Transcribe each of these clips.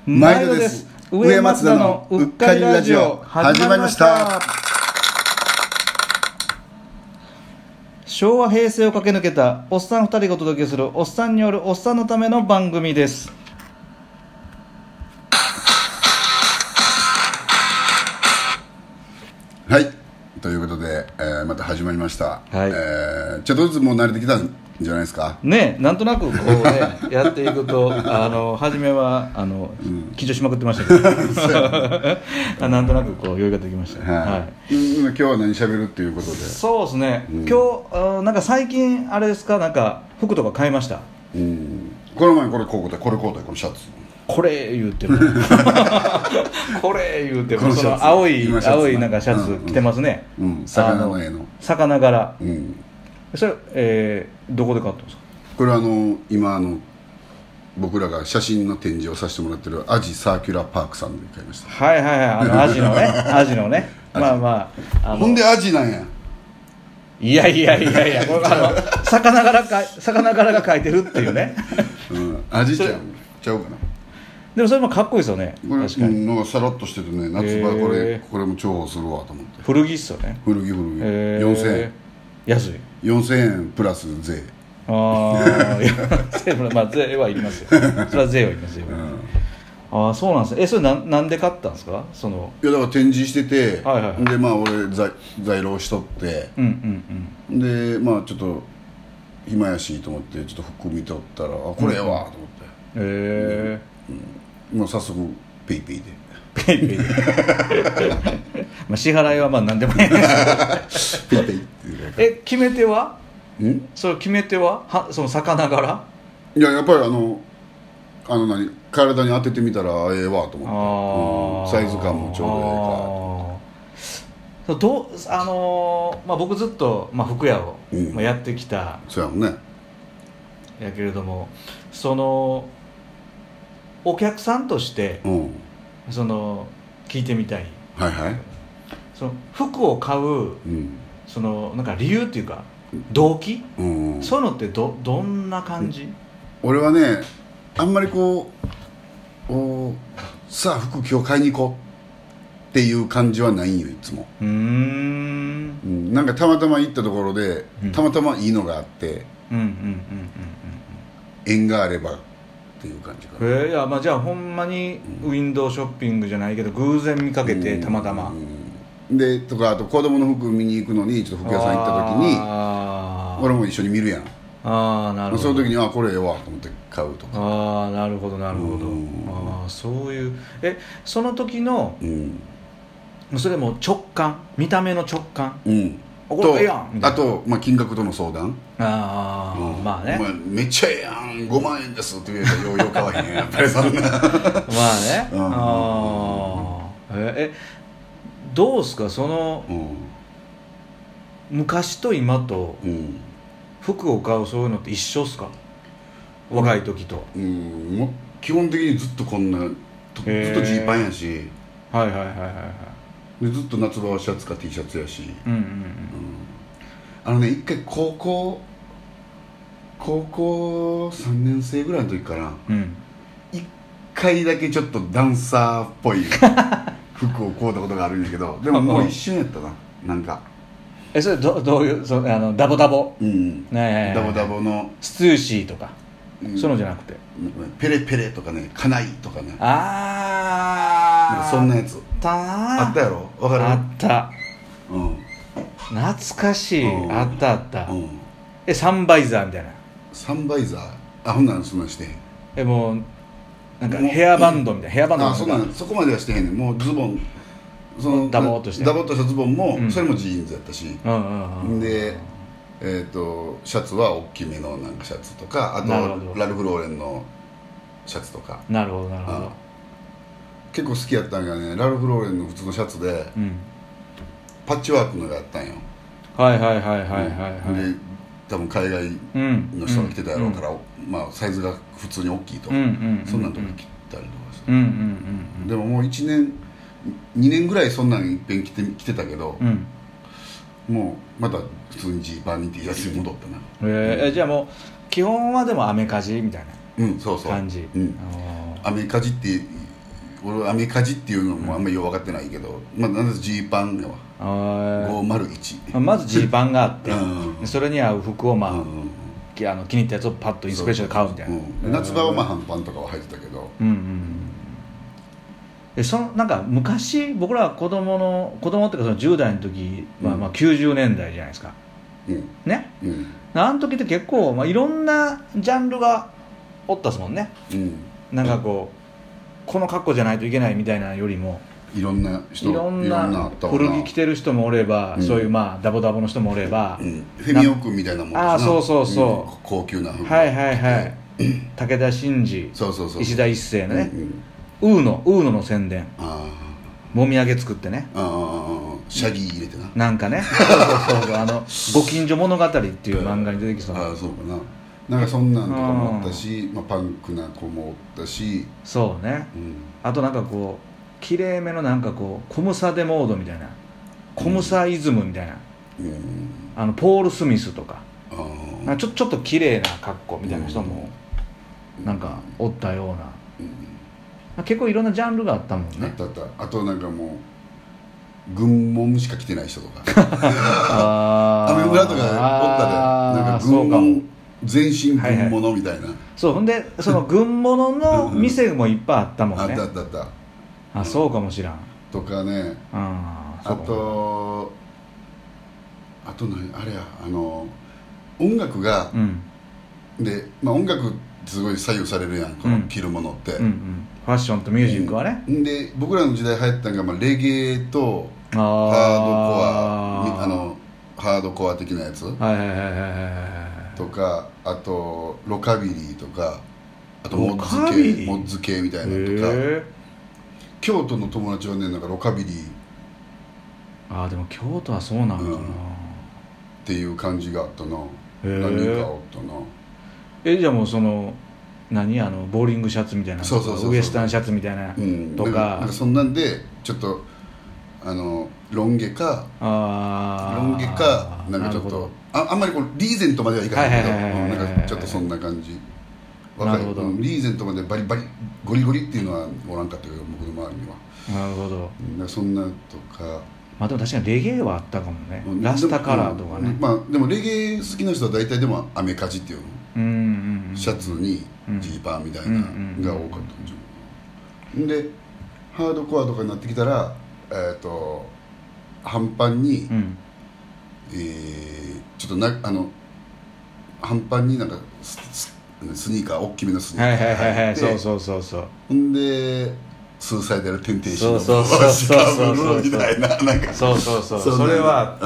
毎度です。上松田のうっかりラジオ始まりました。 昭和平成を駆け抜けたおっさん2人がお届けするおっさんによるおっさんのための番組です。 はい、ということで、また始まりました、 はい。 ちょっとずつもう慣れてきたんじゃないですかね。なんとなくこうねやっていくと初めは緊張しまくってましたけどなんとなくこう酔いができました、 はい。今日は何喋るっていうことで。 そうですね、今日なんか最近あれですか、なんか服とか買いました。 この前これこうこのシャツこれ言うてもこれ言うてもその青いなんかシャツ着てますね。 魚の絵の魚柄。それ、どこで買ったんですか？ これは今僕らが写真の展示をさせてもらってるアジサーキュラーパークさんで買いました。 はいはいはい、アジのねアジのねまあまあほんでアジなんや。 いやこれ魚柄が描いてるっていうねアジちゃうかな。 でもそれもかっこいいですよね。 これ確かになんかさらっとしててね、夏場これも重宝するわと思って。 古着っすよね。 古着4000円。 安い。 4000円プラス税。 まあ税はいりますよ。それは税はいりますよ。そうなんですね。それなんで買ったんですか？ いやだから展示してて、 でまあ俺在労しとって、でまあちょっと暇やしと思ってちょっと服見とったらこれええわと思って。もう早速ペイペイでまあ支払いはまあ何でもいいですペイペイっていう。 決め手は？その決め手はその魚柄？ いややっぱり体に当ててみたらええわと思って、サイズ感もちょうどええか。 まあ、僕ずっと、服屋を、やってきた。 そうやもんね。 やけれどもお客さんとして、聞いてみたい。服を買う、なんか理由っていうか動機、そういうのってどんな感じ？ 俺はねあんまりさあ服今日買いに行こうっていう感じはないんよいつも。なんかたまたま行ったところで、たまたまいいのがあって、縁があればっていう感じかな。 いや、まあ、じゃあほんまにウィンドウショッピングじゃないけど偶然見かけてたまたま、 でとかあと子供の服見に行くのにちょっと服屋さん行った時に俺も一緒に見るやん。 なるほど。 その時にこれええわと思って買うとか。 なるほどそういうその時の、それも直感、見た目の直感、これええやんみたいな。 あと、金額との相談。 まあね、 めっちゃええやん5万円ですって言うたらよう買わへんやんやっぱりそんなまあね。どうすか昔と今と、服を買うそういうのって一緒っすか？若い時と。 もう基本的にずっとこんなずっとジーパンやし、でずっと夏場はシャツか T シャツやし、一回高校3年生ぐらいの時かな、一回だけちょっとダンサーっぽい服を買うたことがあるんだけど、でももう一瞬やったな。なんかそれどういうダボダボ、 ダボダボのスツーシーとか、そういうのじゃなくてペレペレとかね、カナイとかね、なんかそんなやつあったやろ。わかる？ あった、懐かしい、あったサンバイザーみたいな。 サンバイザーほんならそんなんしてへん。 もうなんかヘアバンドみたいな。ヘアバンドそこまではしてへんねん。もうズボンダボっとしたズボンも、それもジーンズやったし、でシャツは大きめのなんかシャツとか、あとラルフローレンのシャツとか。 なるほど結構好きやったんがね、ラルフローレンの普通のシャツで、パッチワークのがあったんよ。で多分海外の人が着てたやろうから、サイズが普通に大きいと、そんなんとか着たりとかして、でももう1年2年ぐらいそんなんいっぺん着てたけど、もうまた普通にジーパンに T シャツに戻ったな。 じゃあもう基本はでもアメカジみたいな感じ。 アメカジって俺アメカジっていうのもあんまりよく分かってないけど、まあなんでジーパンやわ501、 まずジーパンがあって、それに合う服をまあ、気に入ったやつをパッとインスピレーションで買うみたいな、 夏場はまあ半パンとかは履いてたけど、 なんか昔僕らは子供っていうかその10代の時はまあ90年代じゃないですか、ね、あの時って結構、まあ、いろんなジャンルがおったっすもんね、なんかこの格好じゃないといけないみたいなよりもいろんな人いろんな古着着てる人もおれば、そういうまあダボダボの人もおれば、 フェミオ君みたいなもんですな、 そう、 高級な服はい武田真治、石田一世のね、ウーノの宣伝、もみあげ作ってね、 シャギ入れてな、 なんかねそうご近所物語っていう漫画に出てきそうそうかな、なんかそんなんとかもあったし、パンクな子もおったし、 そうね、あとなんかこうきれいめのなんかこうコムサデモードみたいな、コムサイズムみたいな、ポール・スミスとか、ちょっときれいな格好みたいな人もなんかおったような、結構いろんなジャンルがあったもんね。 あとなんかもう軍門しか着てない人とかアメ村とかおったで、なんか軍門全身軍物みたいな、 そうほんでその軍物の店もいっぱいあったもんね。 あったそうかもしらんとかね、あと何あれや、音楽が、で、音楽すごい左右されるやん、この着るものって、 ファッションとミュージックはね、 で僕らの時代流行ったのが、レゲエとハードコア的なやつとか、あとロカビリーとか、あとモッズ系みたいなのとか、京都の友達はね、なんかロカビリー、でも京都はそうなのかな、 っていう感じがあったな、何人かおったな。 じゃあもうその何ボーリングシャツみたいな、ウエスタンシャツみたいなとか、 なんかそんなんでちょっとロン毛かなんかちょっとあんまりリーゼントまではいかないけど、なんかちょっとそんな感じ。 なるほど。 リーゼントまでバリバリゴリゴリっていうのはおらんかったけど、僕の周りには。 なるほど。 なんかそんなとか、 でも確かにレゲエはあったかもね、ラスタカラーとかね。 でもレゲエ好きな人は大体でもアメカジっていうの、シャツにジーパンみたいなのが多かったんじゃん。でハードコアとかになってきたら、半パンに、ちょっと半パンになんかスニーカー、大きめのスニーカー履いて、 そうほんでスーサイダルテンテーションのそうみたいな、なんかそうそれはあった、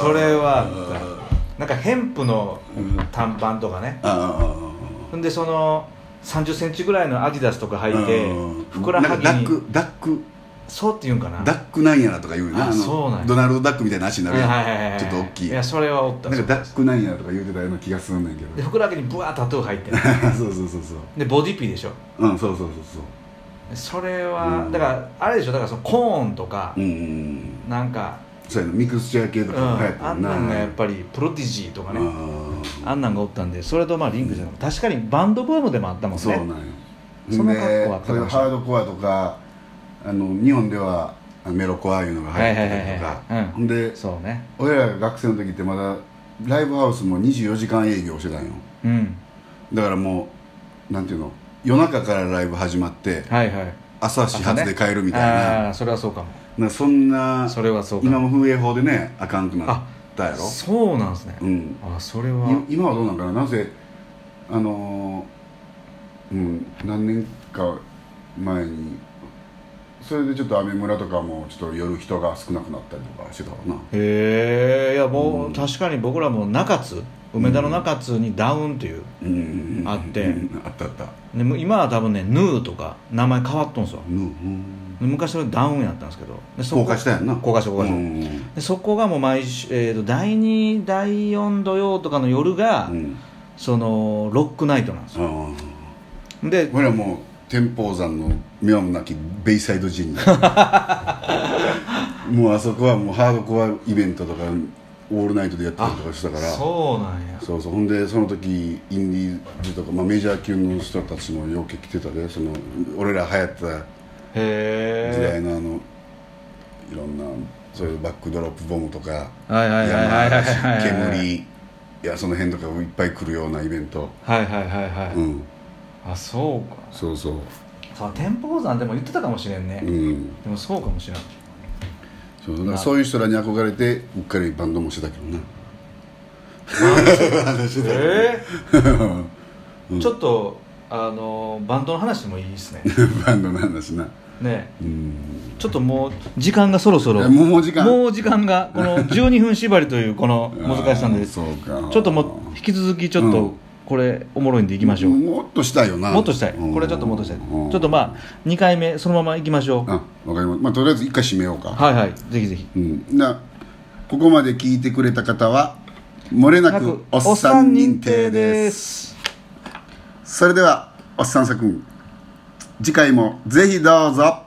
それはあった。なんかヘンプの短パンとかね、ほんでその30センチぐらいのアディダスとか履いて、ふくらはぎにダックそうって言うんかな、 ダックなんやらとか言うな、 そうなんや、 ドナルドダックみたいな足になるやん、ちょっと大きい。 いやそれはおった。 なんかダックなんやらとか言うてたような気がするんだけど、 でふくらはぎにブワータトゥー入ってそうでボディピーでしょ。 そうそれはだからあれでしょ、だからそのコーンとか、なんかそうやのミクスチャー系とかも流行ったあんなんがやっぱりプロディジーとかね、あんなんがおったんで、それとリンクしてた。確かにバンドブームでもあったもんね。 そうなんよ。 その格好はそれハードコアとか、日本ではメロコアいうのが流行ってたりとか、ほんでそうね、 俺らが学生の時ってまだライブハウスも24時間営業してたんよ、だからもうなんていうの、夜中からライブ始まって、朝始発で帰るみたいな、 それはそうかも。そんな、 それはそうか、 今も風営法でねあかんくなったやろ。 そうなんですね。それは今はどうなんかな。なぜ何年か前にそれでちょっと雨村とかもちょっと夜人が少なくなったりとかしてたからな。 へえ。いやもう、確かに僕らも中津、梅田の中津にダウンっていう、あってあったで今は多分ねヌーとか名前変わっとんすよ。昔はダウンやったんですけど、 高架下やんな。 高架下で、そこがもう毎週、第2第4土曜とかの夜が、そのロックナイトなんですよ。で俺はもう天保山の妙もなきベイサイドジンもうあそこはもうハードコアイベントとかオールナイトでやったりとかしたから。 そうなんや。 そうほんでその時インディーズとか、メジャー級の人たちもよく来てたで、その俺ら流行ったへ時代のいろんなそういうバックドロップボムとか煙その辺とかいっぱい来るようなイベント。 はいはいはいはい、うん、あ、そうか。 そうそう、 天保山でも言ってたかもしれんね、うん、でもそうかもしれん。 だからそういう人らに憧れてうっかりバンドもしてたけどな。 うん、ちょっとバンドの話もいいですね。 バンドの話なね、ちょっともう時間がそろそろもう時間がこの12分縛りというこの難しさでそうか、 ちょっともう引き続きちょっとこれおもろいんでいきましょう。 もっとしたいよな。 もっとしたい、これちょっともっとしたい、ちょっとまあ2回目そのままいきましょう。 わかります。まあとりあえず1回締めようか。 はいはい、ぜひぜひ、 ここまで聞いてくれた方は漏れなくおっさん認定です。それではおっさんさくん、次回もぜひどうぞ。